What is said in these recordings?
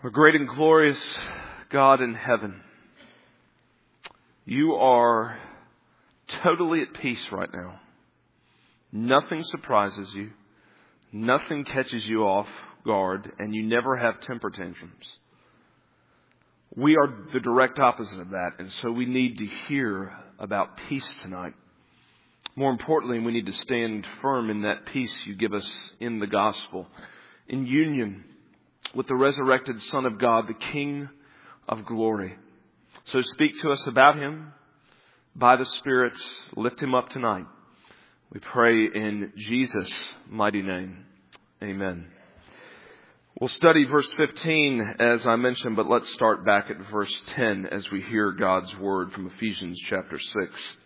Our great and glorious God in heaven, you are totally at peace right now. Nothing surprises you. Nothing catches you off guard, and you never have temper tantrums. We are the direct opposite of that, and so we need to hear about peace tonight. More importantly, we need to stand firm in that peace you give us in the gospel, in union with the resurrected Son of God, the King of glory. So speak to us about Him by the Spirit. Lift Him up tonight. We pray in Jesus' mighty name. Amen. We'll study verse 15 as I mentioned, but let's start back at verse 10 as we hear God's word from Ephesians chapter 6.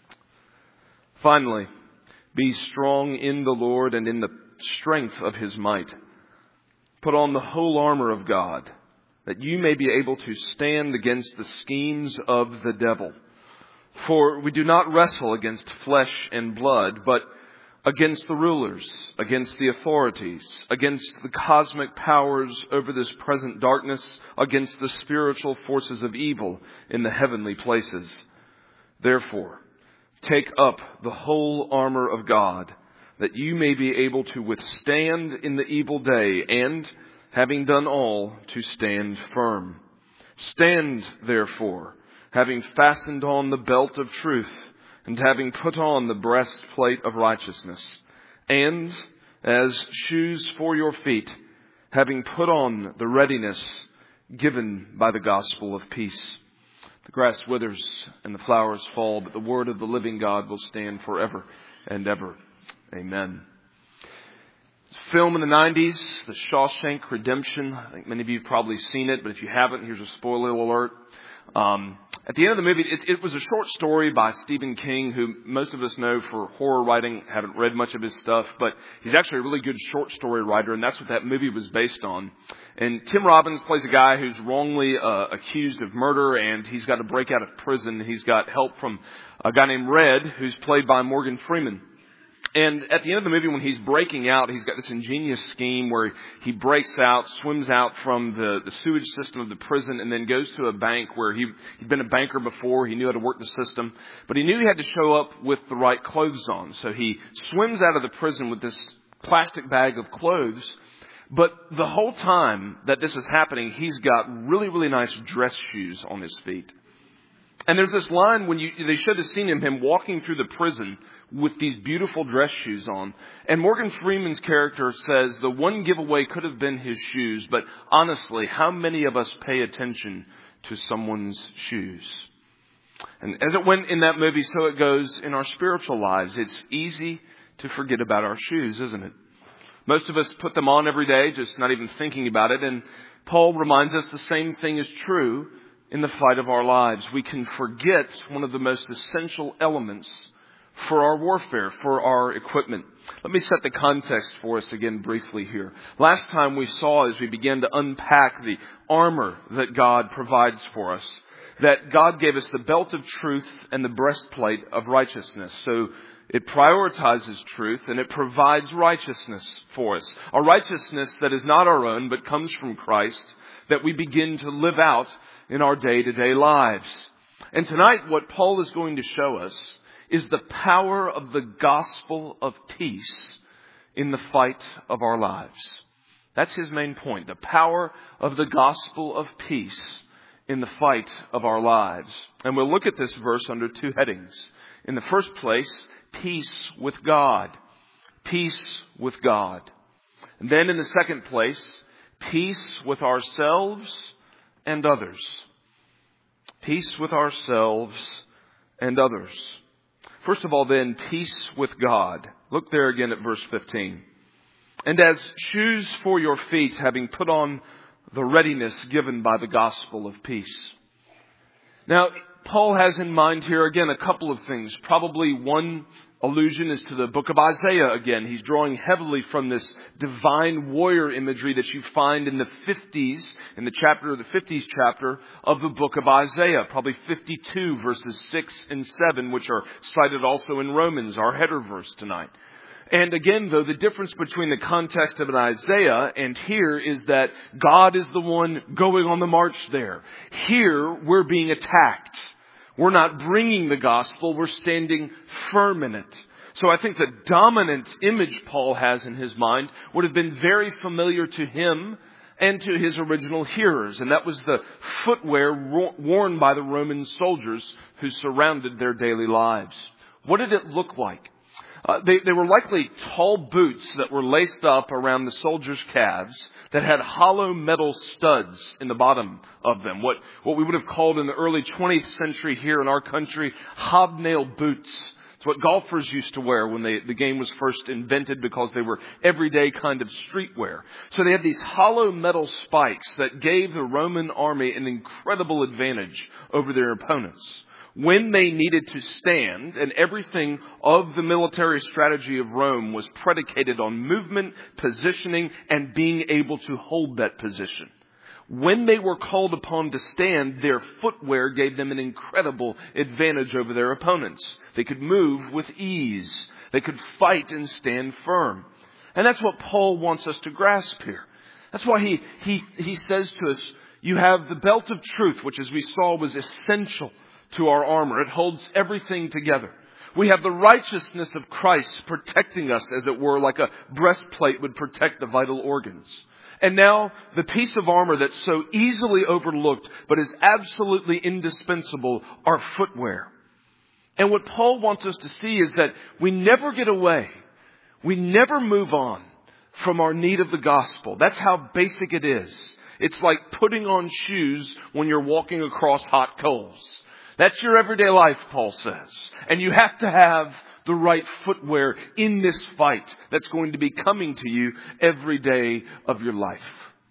Finally, be strong in the Lord and in the strength of His might. Put on the whole armor of God, that you may be able to stand against the schemes of the devil. For we do not wrestle against flesh and blood, but against the rulers, against the authorities, against the cosmic powers over this present darkness, against the spiritual forces of evil in the heavenly places. Therefore, take up the whole armor of God, that you may be able to withstand in the evil day, and, having done all, to stand firm. Stand, therefore, having fastened on the belt of truth, and having put on the breastplate of righteousness, and, as shoes for your feet, having put on the readiness given by the gospel of peace. The grass withers and the flowers fall, but the word of the living God will stand forever and ever. Amen. Film in the 90s, The Shawshank Redemption. I think many of you have probably seen it, but if you haven't, here's a spoiler alert. At the end of the movie, it was a short story by Stephen King, who most of us know for horror writing. Haven't read much of his stuff, but he's actually a really good short story writer, and that's what that movie was based on. And Tim Robbins plays a guy who's wrongly accused of murder, and he's got to break out of prison. He's got help from a guy named Red, who's played by Morgan Freeman. And at the end of the movie, when he's breaking out, he's got this ingenious scheme where he breaks out, swims out from the sewage system of the prison, and then goes to a bank where he'd been a banker before. He knew how to work the system, but he knew he had to show up with the right clothes on. So he swims out of the prison with this plastic bag of clothes. But the whole time that this is happening, he's got really, really nice dress shoes on his feet. And there's this line when they should have seen him walking through the prison with these beautiful dress shoes on. And Morgan Freeman's character says the one giveaway could have been his shoes, but honestly, how many of us pay attention to someone's shoes? And as it went in that movie, so it goes in our spiritual lives. It's easy to forget about our shoes, isn't it? Most of us put them on every day, just not even thinking about it. And Paul reminds us the same thing is true in the fight of our lives. We can forget one of the most essential elements for our warfare, for our equipment. Let me set the context for us again briefly here. Last time we saw, as we began to unpack the armor that God provides for us, that God gave us the belt of truth and the breastplate of righteousness. So it prioritizes truth and it provides righteousness for us. A righteousness that is not our own but comes from Christ, that we begin to live out in our day-to-day lives. And tonight what Paul is going to show us is the power of the gospel of peace in the fight of our lives. That's his main point. The power of the gospel of peace in the fight of our lives. And we'll look at this verse under two headings. In the first place, peace with God. Peace with God. And then in the second place, peace with ourselves and others. Peace with ourselves and others. First of all, then, peace with God. Look there again at verse 15. And as shoes for your feet, having put on the readiness given by the gospel of peace. Now, Paul has in mind here, again, a couple of things. Probably one allusion is to the book of Isaiah again. He's drawing heavily from this divine warrior imagery that you find in the 50s chapter of the book of Isaiah. Probably 52 verses 6 and 7, which are cited also in Romans, our header verse tonight. And again, though, the difference between the context of an Isaiah and here is that God is the one going on the march there. Here, we're being attacked. We're not bringing the gospel. We're standing firm in it. So I think the dominant image Paul has in his mind would have been very familiar to him and to his original hearers. And that was the footwear worn by the Roman soldiers who surrounded their daily lives. What did it look like? They were likely tall boots that were laced up around the soldiers' calves that had hollow metal studs in the bottom of them. What we would have called in the early 20th century here in our country, hobnail boots. It's what golfers used to wear when the game was first invented because they were everyday kind of streetwear. So they had these hollow metal spikes that gave the Roman army an incredible advantage over their opponents. When they needed to stand, and everything of the military strategy of Rome was predicated on movement, positioning, and being able to hold that position. When they were called upon to stand, their footwear gave them an incredible advantage over their opponents. They could move with ease. They could fight and stand firm. And that's what Paul wants us to grasp here. That's why he says to us, you have the belt of truth, which as we saw was essential to our armor. It holds everything together. We have the righteousness of Christ protecting us, as it were, like a breastplate would protect the vital organs. And now the piece of armor that's so easily overlooked, but is absolutely indispensable, our footwear. And what Paul wants us to see is that we never get away. We never move on from our need of the gospel. That's how basic it is. It's like putting on shoes when you're walking across hot coals. That's your everyday life, Paul says. And you have to have the right footwear in this fight that's going to be coming to you every day of your life.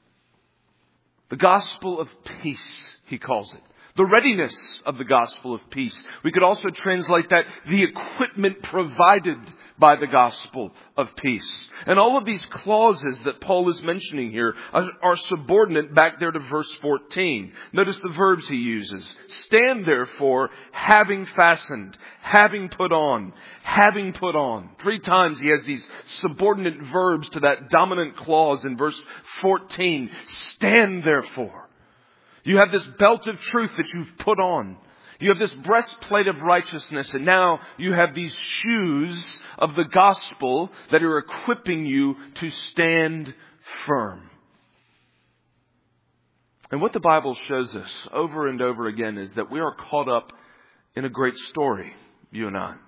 The gospel of peace, he calls it. The readiness of the gospel of peace. We could also translate that the equipment provided by the gospel of peace. And all of these clauses that Paul is mentioning here are subordinate back there to verse 14. Notice the verbs he uses. Stand therefore, having fastened, having put on, having put on. 3 times he has these subordinate verbs to that dominant clause in verse 14. Stand therefore. You have this belt of truth that you've put on. You have this breastplate of righteousness, and now you have these shoes of the gospel that are equipping you to stand firm. And what the Bible shows us over and over again is that we are caught up in a great story, you and I.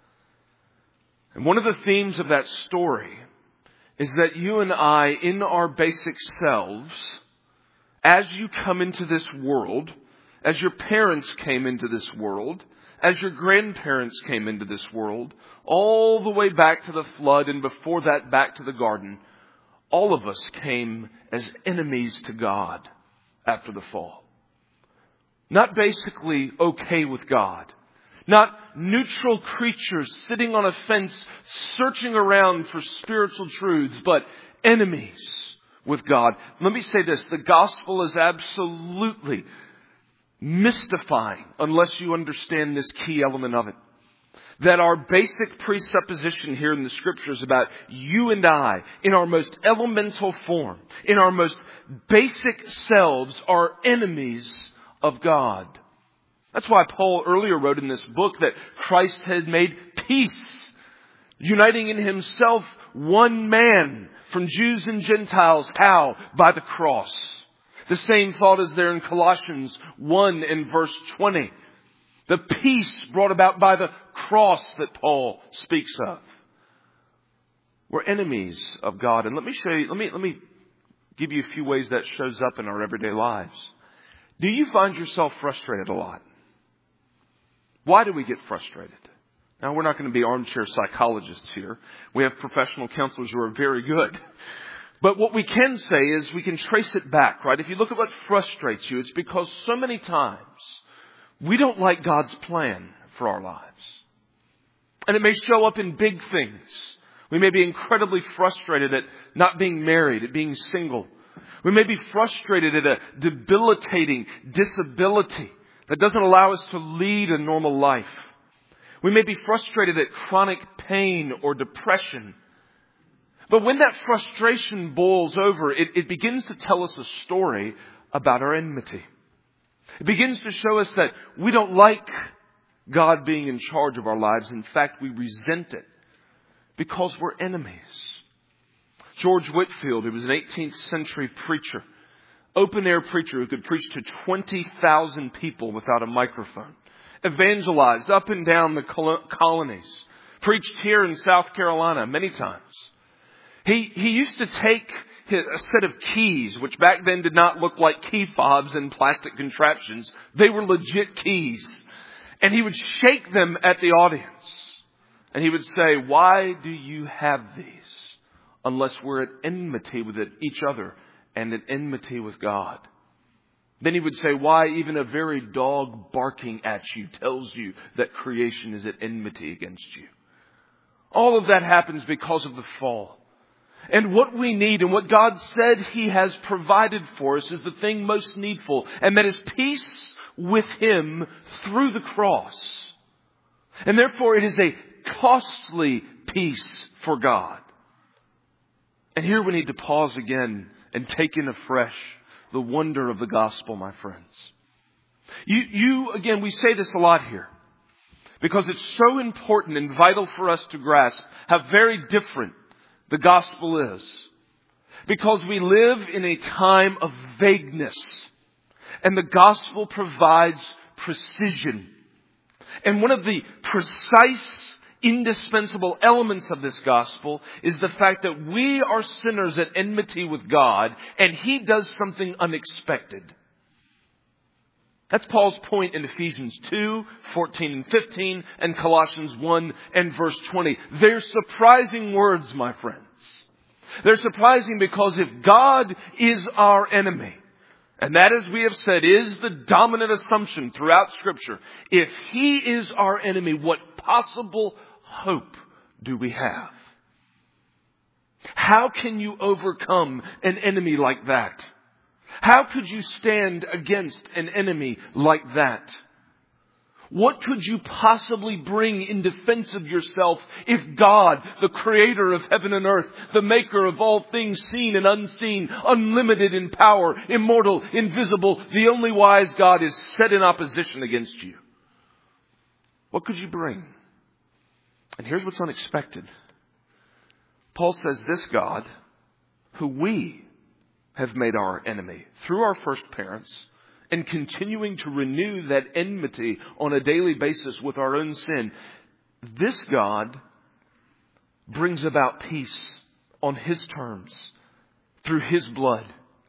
And one of the themes of that story is that you and I, in our basic selves, as you come into this world, as your parents came into this world, as your grandparents came into this world, all the way back to the flood and before that back to the garden, all of us came as enemies to God after the fall. Not basically okay with God. Not neutral creatures sitting on a fence searching around for spiritual truths, but enemies with God. Let me say this. The gospel is absolutely mystifying unless you understand this key element of it. That our basic presupposition here in the scriptures about you and I, in our most elemental form, in our most basic selves, are enemies of God. That's why Paul earlier wrote in this book that Christ had made peace, uniting in himself one man from Jews and Gentiles. How? By the cross. The same thought is there in Colossians 1 and verse 20. The peace brought about by the cross that Paul speaks of. We're enemies of God. And let me show you, let me give you a few ways that shows up in our everyday lives. Do you find yourself frustrated a lot? Why do we get frustrated? Now, we're not going to be armchair psychologists here. We have professional counselors who are very good. But what we can say is we can trace it back, right? If you look at what frustrates you, it's because so many times we don't like God's plan for our lives. And it may show up in big things. We may be incredibly frustrated at not being married, at being single. We may be frustrated at a debilitating disability that doesn't allow us to lead a normal life. We may be frustrated at chronic pain or depression. But when that frustration boils over, it begins to tell us a story about our enmity. It begins to show us that we don't like God being in charge of our lives. In fact, we resent it because we're enemies. George Whitefield, who was an 18th century preacher, open-air preacher who could preach to 20,000 people without a microphone, evangelized up and down the colonies, preached here in South Carolina many times. He used to take a set of keys, which back then did not look like key fobs and plastic contraptions. They were legit keys. And he would shake them at the audience. And he would say, "Why do you have these unless we're at enmity with each other and at enmity with God?" Then he would say, "Why even a very dog barking at you tells you that creation is at enmity against you." All of that happens because of the fall. And what we need and what God said He has provided for us is the thing most needful. And that is peace with Him through the cross. And therefore it is a costly peace for God. And here we need to pause again and take in afresh the wonder of the gospel, my friends. Again, we say this a lot here because it's so important and vital for us to grasp how very different the gospel is. Because we live in a time of vagueness. And the gospel provides precision. And one of the precise, indispensable elements of this gospel is the fact that we are sinners at enmity with God, and He does something unexpected. That's Paul's point in Ephesians 2, 14 and 15, and Colossians 1 and verse 20. They're surprising words, my friends. They're surprising because if God is our enemy, and that, as we have said, is the dominant assumption throughout Scripture, if He is our enemy, what possible hope do we have? How can you overcome an enemy like that? How could you stand against an enemy like that? What could you possibly bring in defense of yourself if God, the creator of heaven and earth, the maker of all things seen and unseen, unlimited in power, immortal, invisible, the only wise God, is set in opposition against you? What could you bring? And here's what's unexpected. Paul says this God, who we have made our enemy through our first parents, and continuing to renew that enmity on a daily basis with our own sin, this God brings about peace on His terms through His blood.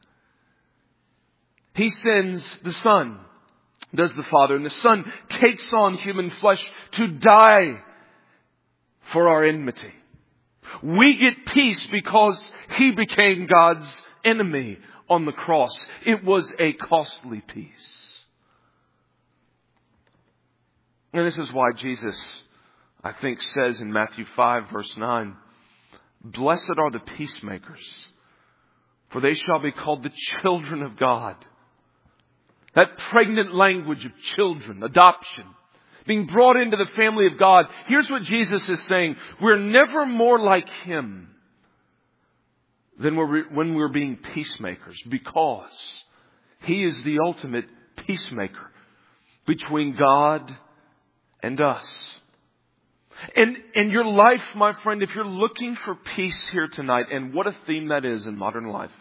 He sends the Son, does the Father, and the Son takes on human flesh to die for our enmity. We get peace because He became God's enemy on the cross. It was a costly peace. And this is why Jesus, I think, says in Matthew 5 verse 9, "Blessed are the peacemakers, for they shall be called the children of God." That pregnant language of children, adoption, being brought into the family of God. Here's what Jesus is saying. We're never more like Him than when we're being peacemakers, because He is the ultimate peacemaker between God and us. And your life, my friend, if you're looking for peace here tonight, and what a theme that is in modern life.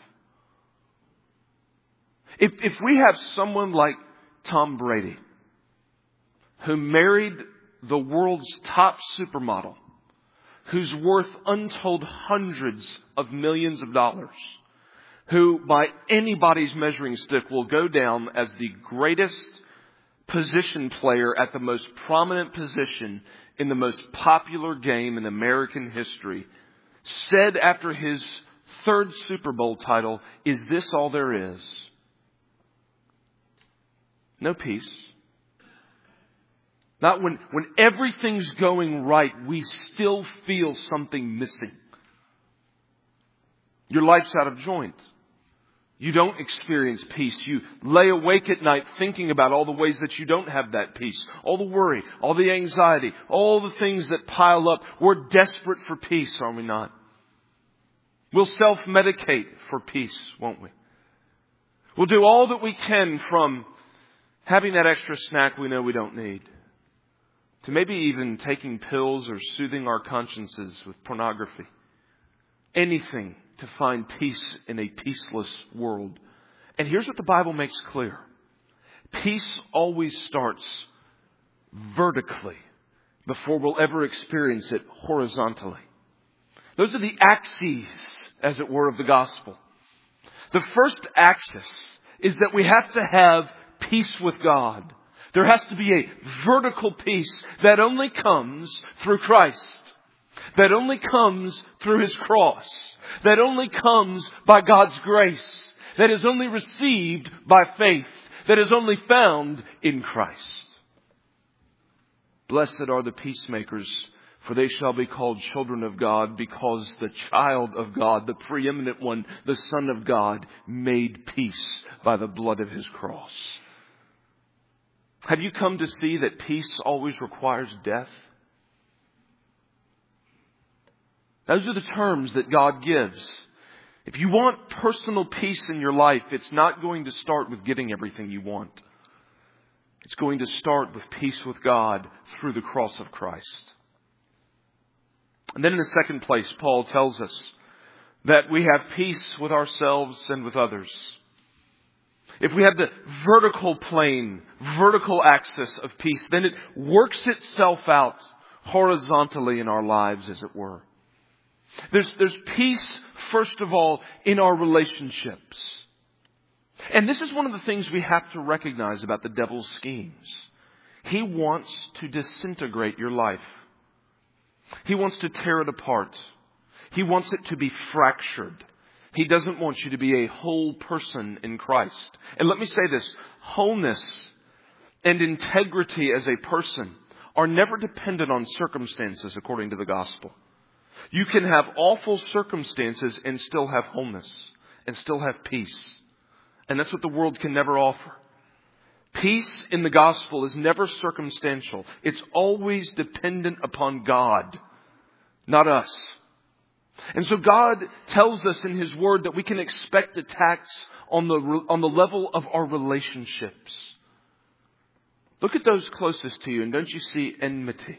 If we have someone like Tom Brady, who married the world's top supermodel, who's worth untold hundreds of millions of dollars, who by anybody's measuring stick will go down as the greatest position player at the most prominent position in the most popular game in American history, said after his third Super Bowl title, "Is this all there is?" No peace. Not when everything's going right, we still feel something missing. Your life's out of joint. you don't experience peace. You lay awake at night thinking about all the ways that you don't have that peace. All the worry, all the anxiety, all the things that pile up. We're desperate for peace, are we not? We'll self-medicate for peace, won't we? We'll do all that we can, from having that extra snack we know we don't need, to maybe even taking pills or soothing our consciences with pornography. Anything to find peace in a peaceless world. And here's what the Bible makes clear. Peace always starts vertically before we'll ever experience it horizontally. Those are the axes, as it were, of the gospel. The first axis is that we have to have peace with God. There has to be a vertical peace that only comes through Christ. That only comes through His cross. That only comes by God's grace. That is only received by faith. That is only found in Christ. Blessed are the peacemakers, for they shall be called children of God, because the child of God, the preeminent one, the Son of God, made peace by the blood of His cross. Have you come to see that peace always requires death? Those are the terms that God gives. If you want personal peace in your life, it's not going to start with getting everything you want. It's going to start with peace with God through the cross of Christ. And then in the second place, Paul tells us that we have peace with ourselves and with others. If we have the vertical plane, vertical axis of peace, then it works itself out horizontally in our lives, as it were. There's peace, first of all, in our relationships. And this is one of the things we have to recognize about the devil's schemes. He wants to disintegrate your life. He wants to tear it apart. He wants it to be fractured. He doesn't want you to be a whole person in Christ. And let me say this, wholeness and integrity as a person are never dependent on circumstances, according to the gospel. You can have awful circumstances and still have wholeness and still have peace. And that's what the world can never offer. Peace in the gospel is never circumstantial. It's always dependent upon God, not us. And so God tells us in His Word that we can expect attacks on the level of our relationships. Look at those closest to you, and don't you see enmity?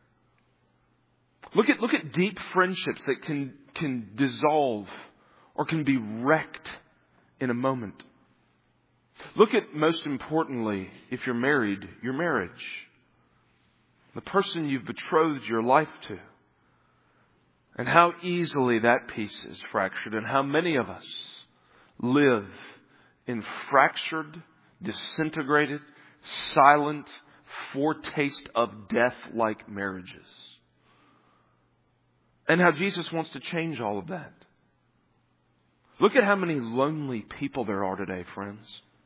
Look at deep friendships that can dissolve or can be wrecked in a moment. Look at, most importantly, if you're married, your marriage. The person you've betrothed your life to. And how easily that piece is fractured, and how many of us live in fractured, disintegrated, silent, foretaste of death-like marriages. And how Jesus wants to change all of that. Look at how many lonely people there are today, friends.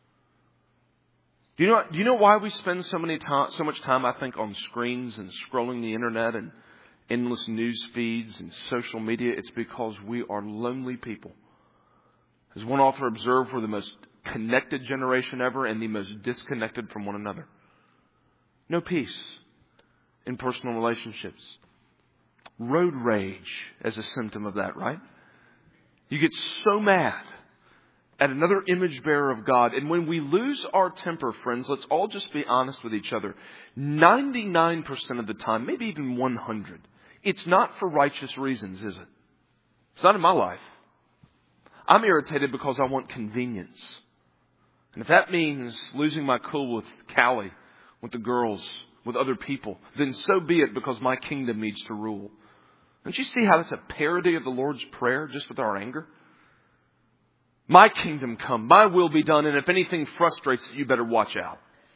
Do you know why we spend so much time, I think, on screens and scrolling the internet and endless news feeds and social media? It's because we are lonely people. As one author observed, we're the most connected generation ever and the most disconnected from one another. No peace in personal relationships. Road rage as a symptom of that, right? You get so mad at another image bearer of God. And when we lose our temper, friends, let's all just be honest with each other. 99% of the time, maybe even 100, it's not for righteous reasons, is it? It's not in my life. I'm irritated because I want convenience. And if that means losing my cool with Callie, with the girls, with other people, then so be it, because my kingdom needs to rule. Don't you see how that's a parody of the Lord's Prayer, just with our anger? My kingdom come, my will be done, and if anything frustrates it, you better watch out.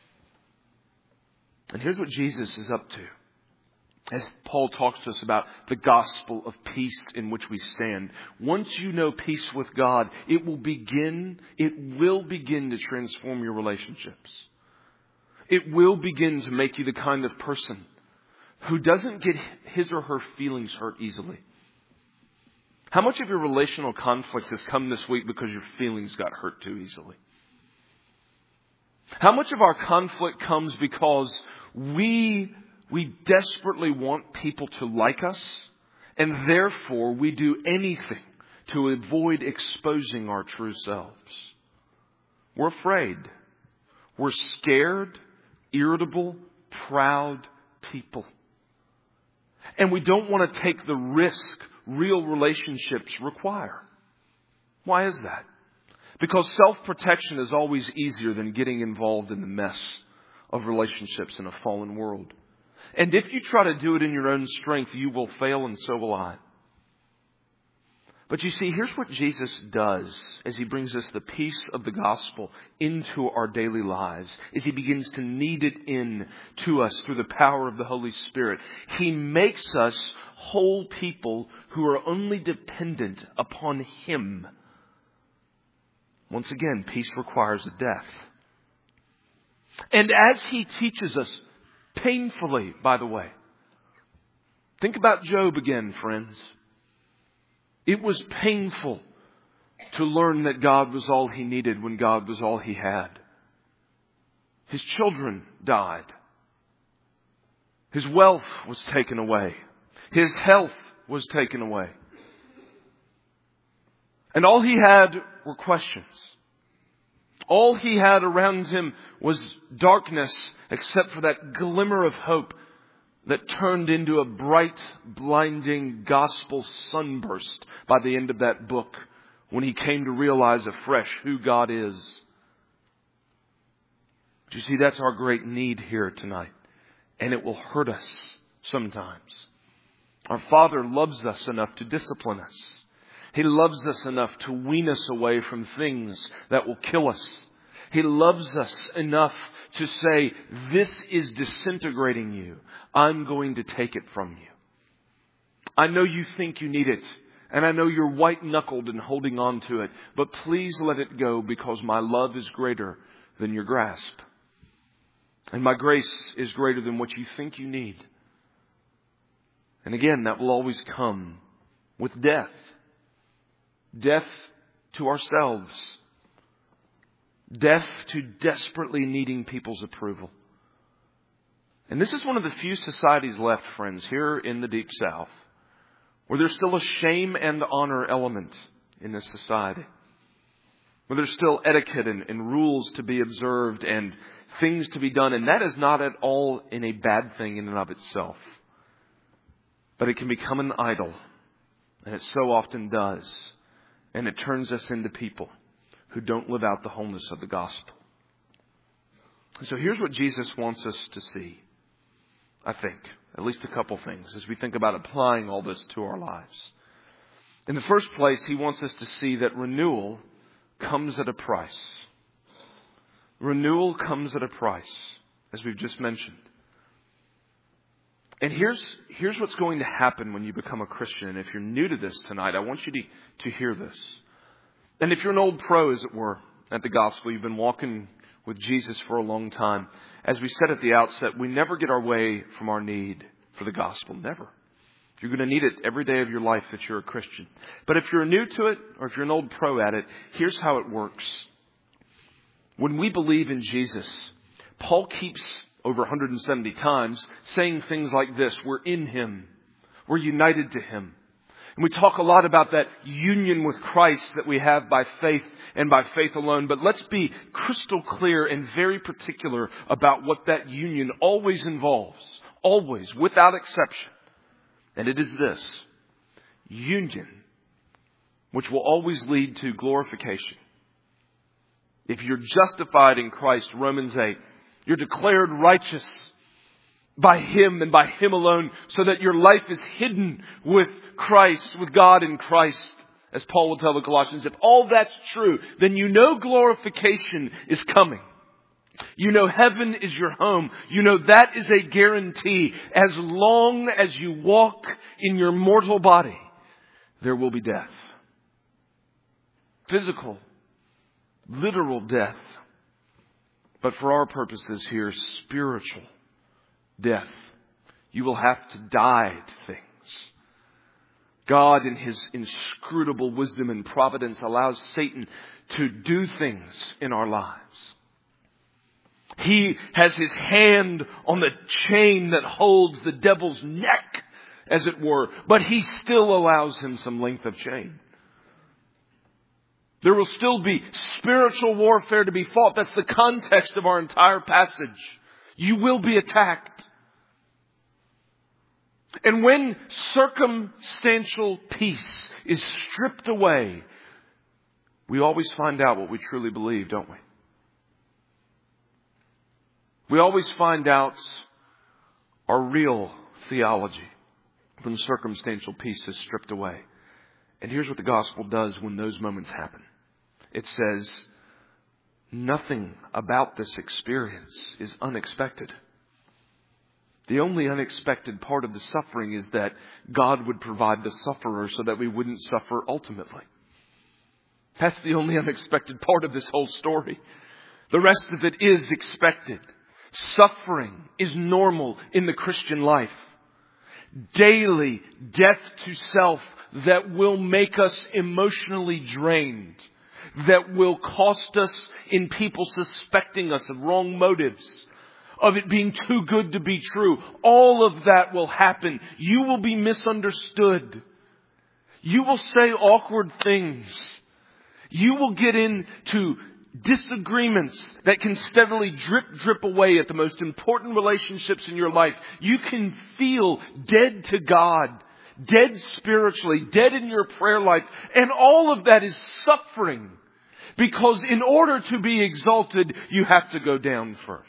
And here's what Jesus is up to. As Paul talks to us about the gospel of peace in which we stand. Once you know peace with God, it will begin to transform your relationships. It will begin to make you the kind of person who doesn't get his or her feelings hurt easily. How much of your relational conflict has come this week because your feelings got hurt too easily? How much of our conflict comes because we desperately want people to like us, and therefore we do anything to avoid exposing our true selves? We're afraid. We're scared, irritable, proud people. And we don't want to take the risk real relationships require. Why is that? Because self-protection is always easier than getting involved in the mess of relationships in a fallen world. And if you try to do it in your own strength, you will fail, and so will I. But you see, here's what Jesus does as He brings us the peace of the gospel into our daily lives, as He begins to knead it in to us through the power of the Holy Spirit. He makes us whole people who are only dependent upon Him. Once again, peace requires a death. And as He teaches us, painfully, by the way, think about Job again, friends. It was painful to learn that God was all he needed when God was all he had. His children died. His wealth was taken away. His health was taken away. And all he had were questions. All he had around him was darkness, except for that glimmer of hope that turned into a bright, blinding gospel sunburst by the end of that book, when he came to realize afresh who God is. But you see, that's our great need here tonight. And it will hurt us sometimes. Our Father loves us enough to discipline us. He loves us enough to wean us away from things that will kill us. He loves us enough to say, this is disintegrating you. I'm going to take it from you. I know you think you need it. And I know you're white-knuckled and holding on to it. But please let it go, because my love is greater than your grasp. And my grace is greater than what you think you need. And again, that will always come with death. Death to ourselves. Death to desperately needing people's approval. And this is one of the few societies left, friends, here in the Deep South, where there's still a shame and honor element in this society. Where there's still etiquette and rules to be observed and things to be done. And that is not at all in a bad thing in and of itself. But it can become an idol. And it so often does. And it turns us into people who don't live out the wholeness of the gospel. So here's what Jesus wants us to see. I think, at least a couple things, as we think about applying all this to our lives. In the first place, He wants us to see that renewal comes at a price. Renewal comes at a price, as we've just mentioned. And here's what's going to happen when you become a Christian. And if you're new to this tonight, I want you to hear this. And if you're an old pro, as it were, at the gospel, you've been walking with Jesus for a long time. As we said at the outset, we never get our way from our need for the gospel. Never. You're going to need it every day of your life that you're a Christian. But if you're new to it, or if you're an old pro at it, here's how it works. When we believe in Jesus, Paul keeps over 170 times saying things like this. We're in Him. We're united to Him. And we talk a lot about that union with Christ that we have by faith and by faith alone. But let's be crystal clear and very particular about what that union always involves. Always, without exception. And it is this. Union, which will always lead to glorification. If you're justified in Christ, Romans 8, you're declared righteous by Him and by Him alone, so that your life is hidden with Christ, with God in Christ, as Paul will tell the Colossians. If all that's true, then you know glorification is coming. You know heaven is your home. You know that is a guarantee. As long as you walk in your mortal body, there will be death. Physical, literal death. But for our purposes here, spiritual death. You will have to die to things. God in His inscrutable wisdom and providence allows Satan to do things in our lives. He has his hand on the chain that holds the devil's neck, as it were, but He still allows him some length of chain. There will still be spiritual warfare to be fought. That's the context of our entire passage. You will be attacked. And when circumstantial peace is stripped away, we always find out what we truly believe, don't we? We always find out our real theology when circumstantial peace is stripped away. And here's what the gospel does when those moments happen. It says, nothing about this experience is unexpected. The only unexpected part of the suffering is that God would provide the sufferer so that we wouldn't suffer ultimately. That's the only unexpected part of this whole story. The rest of it is expected. Suffering is normal in the Christian life. Daily death to self that will make us emotionally drained, that will cost us in people suspecting us of wrong motives, of it being too good to be true. All of that will happen. You will be misunderstood. You will say awkward things. You will get into disagreements that can steadily drip away at the most important relationships in your life. You can feel dead to God, dead spiritually, dead in your prayer life. And all of that is suffering. Because in order to be exalted, you have to go down first.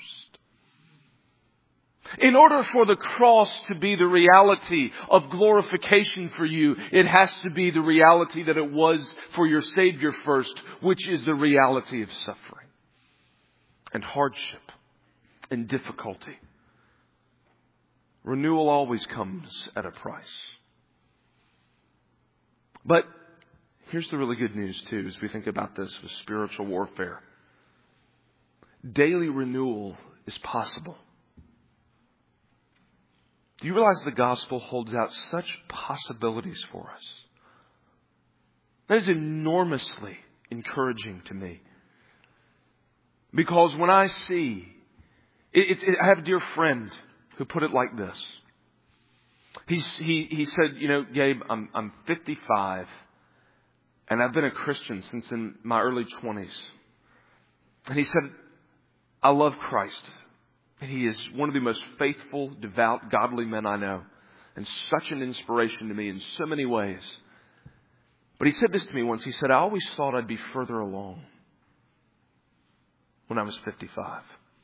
In order for the cross to be the reality of glorification for you, it has to be the reality that it was for your Savior first, which is the reality of suffering and hardship and difficulty. Renewal always comes at a price. But here's the really good news too, as we think about this with spiritual warfare. Daily renewal is possible. Do you realize the gospel holds out such possibilities for us? That is enormously encouraging to me. Because when I see, I have a dear friend who put it like this. He said, you know, Gabe, I'm 55 and I've been a Christian since in my early 20s. And he said, I love Christ. He is one of the most faithful, devout, godly men I know. And such an inspiration to me in so many ways. But he said this to me once. He said, I always thought I'd be further along when I was 55.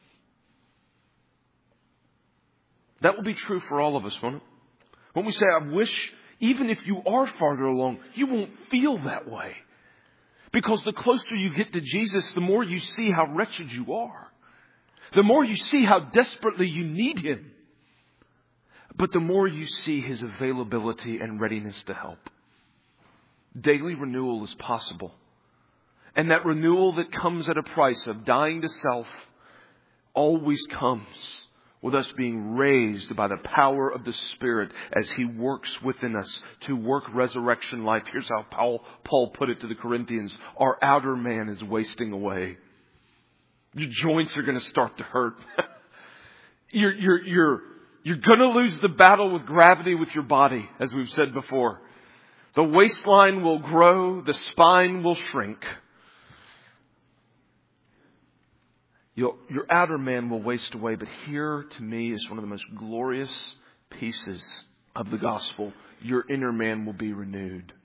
That will be true for all of us, won't it? When we say, I wish, even if you are farther along, you won't feel that way. Because the closer you get to Jesus, the more you see how wretched you are. The more you see how desperately you need Him. But the more you see His availability and readiness to help. Daily renewal is possible. And that renewal that comes at a price of dying to self always comes with us being raised by the power of the Spirit as He works within us to work resurrection life. Here's how Paul put it to the Corinthians. Our outer man is wasting away. Your joints are going to start to hurt. You're going to lose the battle with gravity with your body, as we've said before. The waistline will grow. The spine will shrink. Your outer man will waste away. But here, to me, is one of the most glorious pieces of the gospel. Your inner man will be renewed.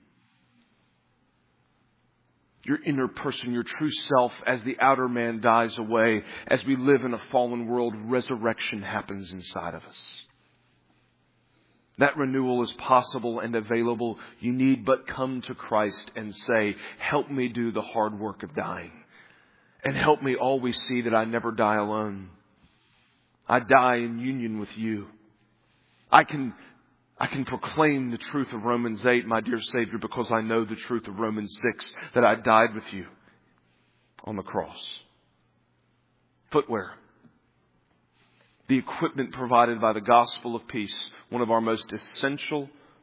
Your inner person, your true self, as the outer man dies away, as we live in a fallen world, resurrection happens inside of us. That renewal is possible and available. You need but come to Christ and say, help me do the hard work of dying. And help me always see that I never die alone. I die in union with you. I can proclaim the truth of Romans 8, my dear Savior, because I know the truth of Romans 6, that I died with you on the cross. Footwear. The equipment provided by the gospel of peace, one of our most essential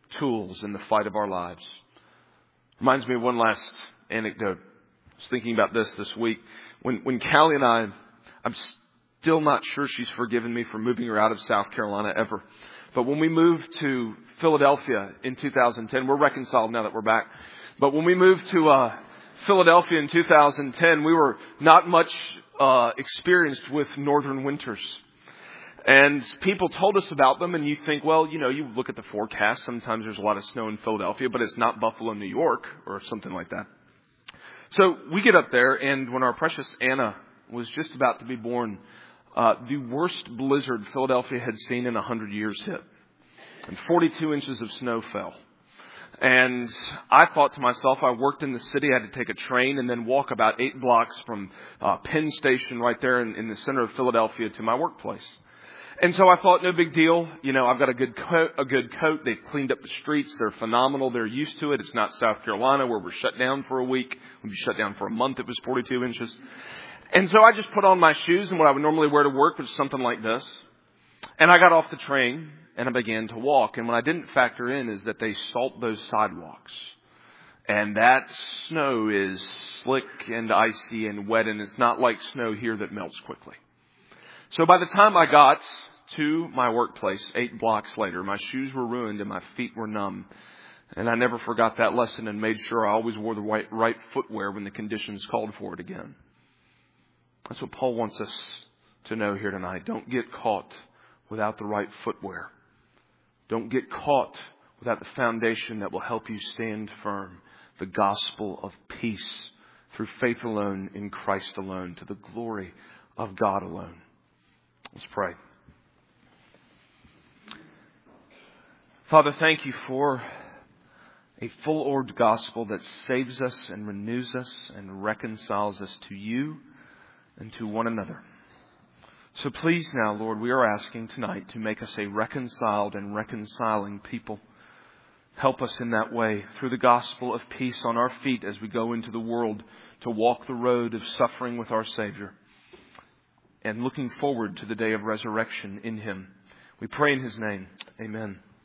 tools in the fight of our lives. Reminds me of one last anecdote. I was thinking about this week. When Callie and I'm still not sure she's forgiven me for moving her out of South Carolina ever. But when we moved to Philadelphia in 2010, we're reconciled now that we're back. But when we moved to Philadelphia in 2010, we were not much experienced with northern winters. And people told us about them, and you think, well, you look at the forecast. Sometimes there's a lot of snow in Philadelphia, but it's not Buffalo, New York, or something like that. So we get up there, and when our precious Anna was just about to be born, the worst blizzard Philadelphia had seen in 100 years hit. And 42 inches of snow fell. And I thought to myself, I worked in the city, I had to take a train and then walk about 8 blocks from Penn Station right there in the center of Philadelphia to my workplace. And so I thought, no big deal. I've got a good coat. They've cleaned up the streets. They're phenomenal. They're used to it. It's not South Carolina where we're shut down for a week. We'd be shut down for a month. It was 42 inches. And so I just put on my shoes and what I would normally wear to work, which is something like this. And I got off the train and I began to walk. And what I didn't factor in is that they salt those sidewalks. And that snow is slick and icy and wet. And it's not like snow here that melts quickly. So by the time I got to my workplace 8 blocks later, my shoes were ruined and my feet were numb. And I never forgot that lesson and made sure I always wore the right footwear when the conditions called for it again. That's what Paul wants us to know here tonight. Don't get caught without the right footwear. Don't get caught without the foundation that will help you stand firm. The gospel of peace through faith alone in Christ alone to the glory of God alone. Let's pray. Father, thank you for a full-orbed gospel that saves us and renews us and reconciles us to you and to one another. So please now, Lord, we are asking tonight to make us a reconciled and reconciling people. Help us in that way through the gospel of peace on our feet as we go into the world to walk the road of suffering with our Savior and looking forward to the day of resurrection in Him. We pray in His name. Amen.